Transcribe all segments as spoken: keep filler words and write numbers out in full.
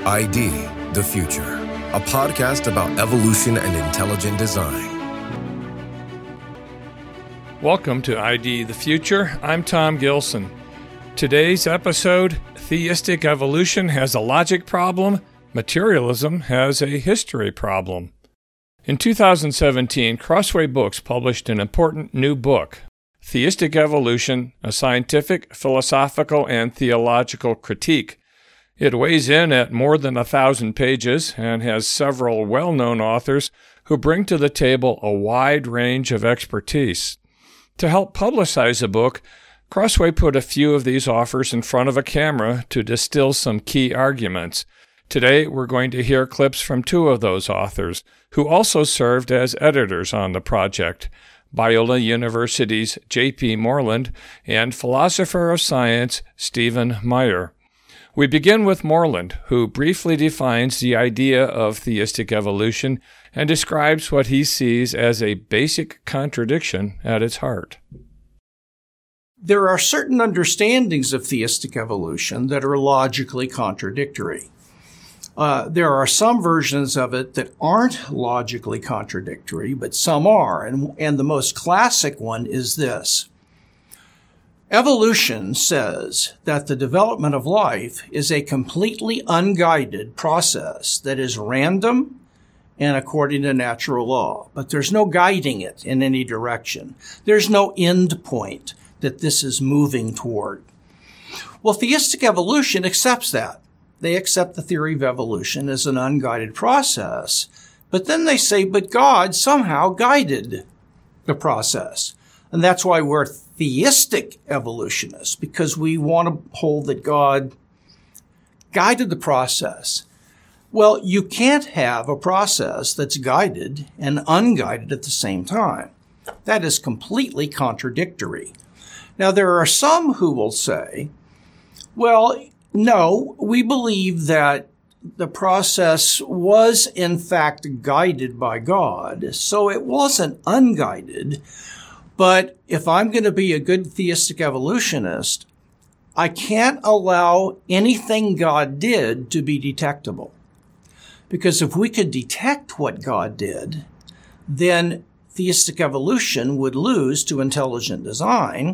I D, The Future, a podcast about evolution and intelligent design. Welcome to I D, The Future. I'm Tom Gilson. Today's episode, Theistic Evolution has a logic problem, Materialism has a history problem. In two thousand seventeen, Crossway Books published an important new book, Theistic Evolution, a Scientific, Philosophical, and Theological Critique. It weighs in at more than a thousand pages and has several well-known authors who bring to the table a wide range of expertise. To help publicize the book, Crossway put a few of these authors in front of a camera to distill some key arguments. Today, we're going to hear clips from two of those authors, who also served as editors on the project, Biola University's J P Moreland and philosopher of science Stephen Meyer. We begin with Moreland, who briefly defines the idea of theistic evolution and describes what he sees as a basic contradiction at its heart. There are certain understandings of theistic evolution that are logically contradictory. Uh, there are some versions of it that aren't logically contradictory, but some are, and, and the most classic one is this. Evolution says that the development of life is a completely unguided process that is random and according to natural law, but there's no guiding it in any direction. There's no end point that this is moving toward. Well, theistic evolution accepts that. They accept the theory of evolution as an unguided process, but then they say, but God somehow guided the process. And that's why we're theistic evolutionists, because we want to hold that God guided the process. Well, you can't have a process that's guided and unguided at the same time. That is completely contradictory. Now, there are some who will say, well, no, we believe that the process was in fact guided by God, so it wasn't unguided. But if I'm going to be a good theistic evolutionist, I can't allow anything God did to be detectable. Because if we could detect what God did, then theistic evolution would lose to intelligent design,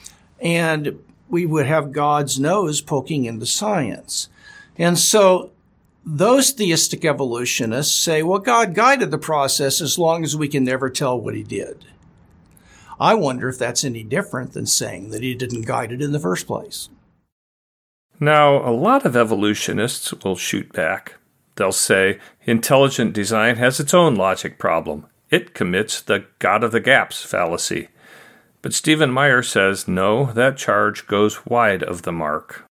and we would have God's nose poking into science. And so those theistic evolutionists say, well, God guided the process as long as we can never tell what he did. I wonder if that's any different than saying that he didn't guide it in the first place. Now, a lot of evolutionists will shoot back. They'll say intelligent design has its own logic problem. It commits the God of the gaps fallacy. But Stephen Meyer says, no, that charge goes wide of the mark.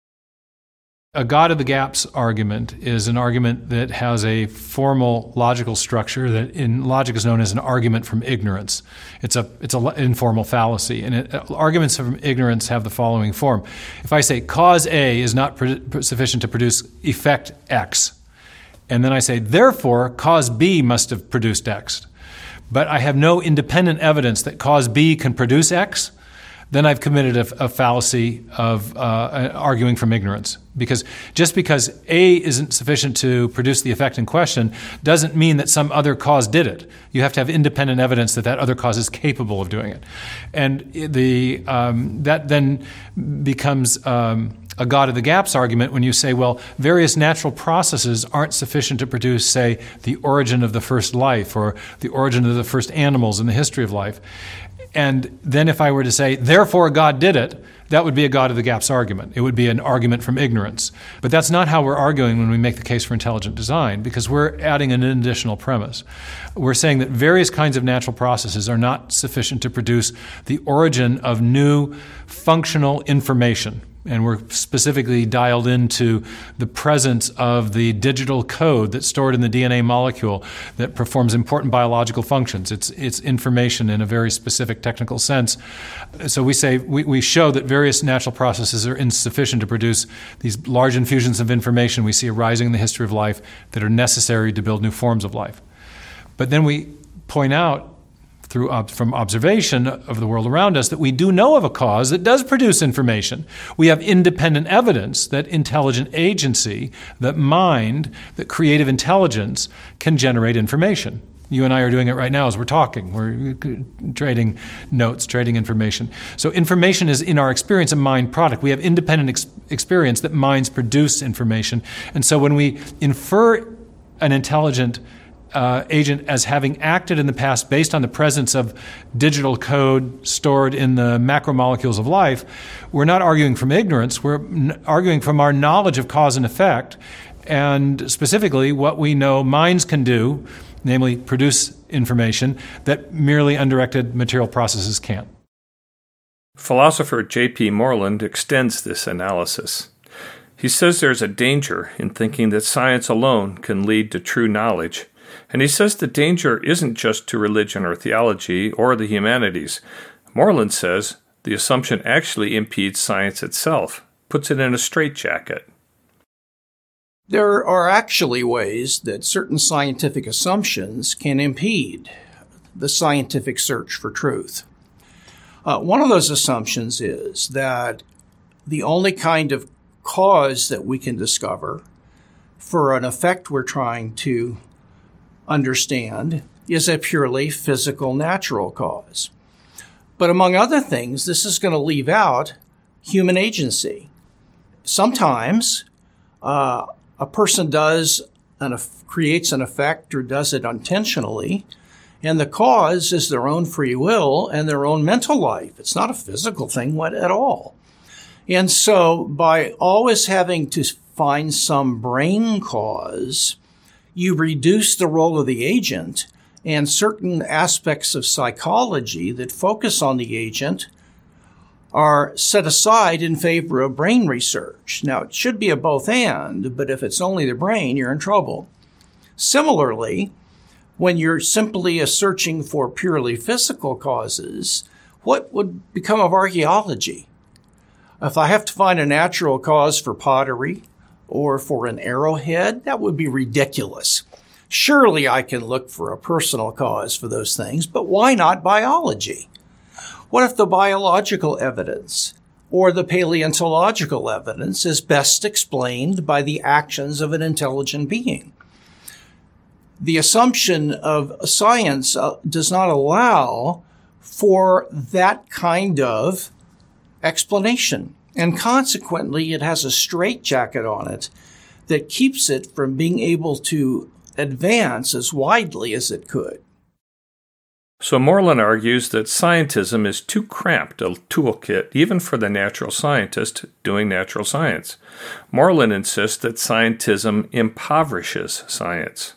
A God of the gaps argument is an argument that has a formal logical structure that in logic is known as an argument from ignorance. It's a it's an informal fallacy, and it, uh, arguments from ignorance have the following form. If I say cause A is not pro- sufficient to produce effect X, and then I say, therefore, cause B must have produced X, but I have no independent evidence that cause B can produce X, then I've committed a, a fallacy of uh, arguing from ignorance. Because just because A isn't sufficient to produce the effect in question doesn't mean that some other cause did it. You have to have independent evidence that that other cause is capable of doing it. And the um, that then becomes um, a God of the gaps argument when you say, well, various natural processes aren't sufficient to produce, say, the origin of the first life or the origin of the first animals in the history of life. And then if I were to say, therefore God did it, that would be a God of the gaps argument. It would be an argument from ignorance. But that's not how we're arguing when we make the case for intelligent design, because we're adding an additional premise. We're saying that various kinds of natural processes are not sufficient to produce the origin of new functional information. And we're specifically dialed into the presence of the digital code that's stored in the D N A molecule that performs important biological functions. It's it's information in a very specific technical sense. So we say we, we show that various natural processes are insufficient to produce these large infusions of information we see arising in the history of life that are necessary to build new forms of life. But then we point out through ob- from observation of the world around us that we do know of a cause that does produce information. We have independent evidence that intelligent agency, that mind, that creative intelligence can generate information. You and I are doing it right now as we're talking. We're trading notes, trading information. So information is, in our experience, a mind product. We have independent ex- experience that minds produce information. And so when we infer an intelligent uh, agent as having acted in the past based on the presence of digital code stored in the macromolecules of life, we're not arguing from ignorance. We're n- arguing from our knowledge of cause and effect, and specifically what we know minds can do, namely produce information that merely undirected material processes can't. Philosopher J P Moreland extends this analysis. He says there's a danger in thinking that science alone can lead to true knowledge, and he says the danger isn't just to religion or theology or the humanities. Moreland says the assumption actually impedes science itself, puts it in a straitjacket. There are actually ways that certain scientific assumptions can impede the scientific search for truth. Uh, one of those assumptions is that the only kind of cause that we can discover for an effect we're trying to understand is a purely physical, natural cause. But among other things, this is going to leave out human agency. Sometimes, uh, a person does and creates an effect or does it intentionally, and the cause is their own free will and their own mental life. It's not a physical thing at all. And so by always having to find some brain cause, you reduce the role of the agent, and certain aspects of psychology that focus on the agent are set aside in favor of brain research. Now, it should be a both and, but if it's only the brain, you're in trouble. Similarly, when you're simply searching for purely physical causes, what would become of archaeology? If I have to find a natural cause for pottery or for an arrowhead, that would be ridiculous. Surely I can look for a personal cause for those things, but why not biology? What if the biological evidence or the paleontological evidence is best explained by the actions of an intelligent being? The assumption of science uh, does not allow for that kind of explanation, and consequently it has a straitjacket on it that keeps it from being able to advance as widely as it could. So Moreland argues that scientism is too cramped a toolkit even for the natural scientist doing natural science. Moreland insists that scientism impoverishes science.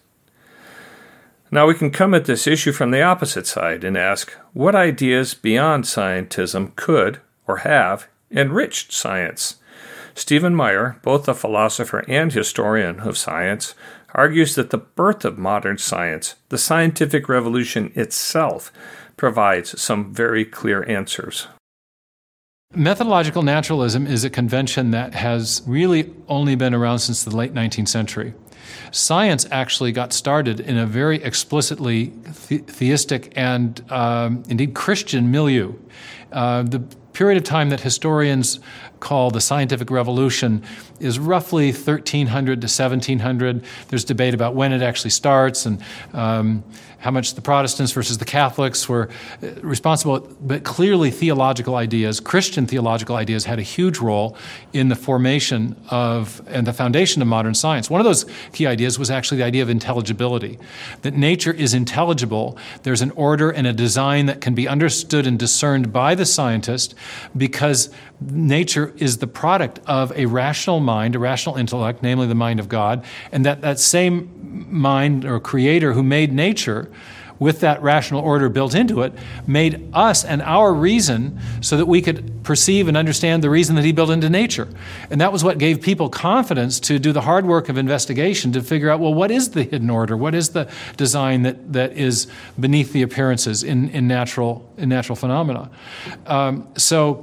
Now we can come at this issue from the opposite side and ask, what ideas beyond scientism could, or have, enriched science? Stephen Meyer, both a philosopher and historian of science, argues that the birth of modern science, the scientific revolution itself, provides some very clear answers. Methodological naturalism is a convention that has really only been around since the late nineteenth century. Science actually got started in a very explicitly the- theistic and um, indeed Christian milieu. Uh, the period of time that historians call the scientific revolution is roughly thirteen hundred to seventeen hundred. There's debate about when it actually starts and um, how much the Protestants versus the Catholics were responsible. But clearly theological ideas, Christian theological ideas, had a huge role in the formation of and the foundation of modern science. One of those key ideas was actually the idea of intelligibility, that nature is intelligible. There's an order and a design that can be understood and discerned by the scientist because nature is the product of a rational mind, a rational intellect, namely the mind of God, and that that same mind or creator who made nature with that rational order built into it made us and our reason so that we could perceive and understand the reason that he built into nature. And that was what gave people confidence to do the hard work of investigation to figure out, well, what is the hidden order? What is the design that, that is beneath the appearances in, in, natural, in natural phenomena? Um, so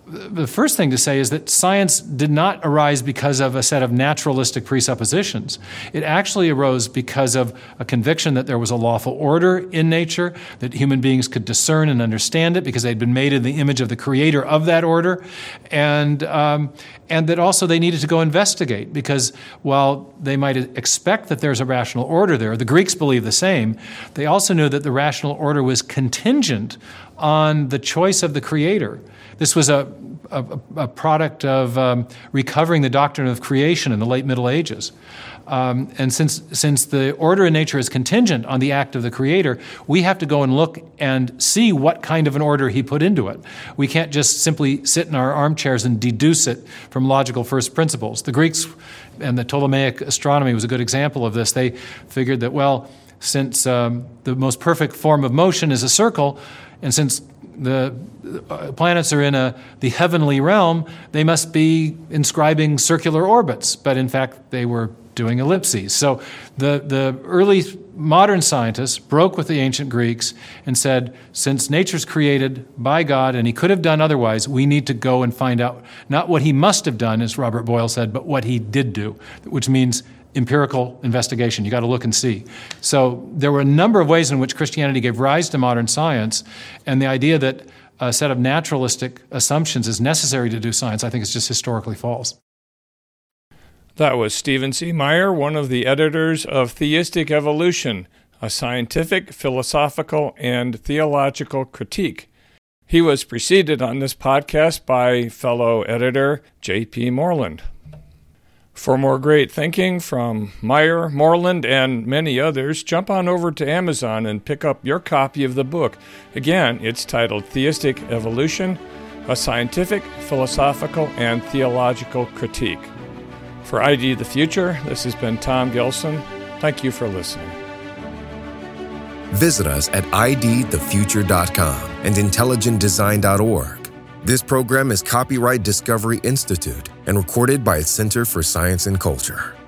the first thing to say is that science did not arise because of a set of naturalistic presuppositions. It actually arose because of a conviction that there was a lawful order in nature, that human beings could discern and understand it because they'd been made in the image of the creator of that order, and um, and that also they needed to go investigate because while they might expect that there's a rational order there, the Greeks believed the same, they also knew that the rational order was contingent on the choice of the creator. This was a, a, a product of um, recovering the doctrine of creation in the late Middle Ages. Um, and since, since the order in nature is contingent on the act of the Creator, we have to go and look and see what kind of an order He put into it. We can't just simply sit in our armchairs and deduce it from logical first principles. The Greeks and the Ptolemaic astronomy was a good example of this. They figured that, well, since um, the most perfect form of motion is a circle, and since the planets are in a, the heavenly realm, they must be inscribing circular orbits, but in fact they were doing ellipses. So the, the early modern scientists broke with the ancient Greeks and said, since nature's created by God and He could have done otherwise, we need to go and find out not what He must have done, as Robert Boyle said, but what He did do, which means empirical investigation. You got to look and see. So there were a number of ways in which Christianity gave rise to modern science, and the idea that a set of naturalistic assumptions is necessary to do science, I think, is just historically false. That was Stephen C. Meyer, one of the editors of Theistic Evolution, a scientific, philosophical, and theological critique. He was preceded on this podcast by fellow editor J P Moreland. For more great thinking from Meyer, Moreland, and many others, jump on over to Amazon and pick up your copy of the book. Again, it's titled Theistic Evolution, a Scientific, Philosophical, and Theological Critique. For I D The Future, this has been Tom Gilson. Thank you for listening. Visit us at I D the future dot com and intelligent design dot org. This program is copyright Discovery Institute and recorded by its Center for Science and Culture.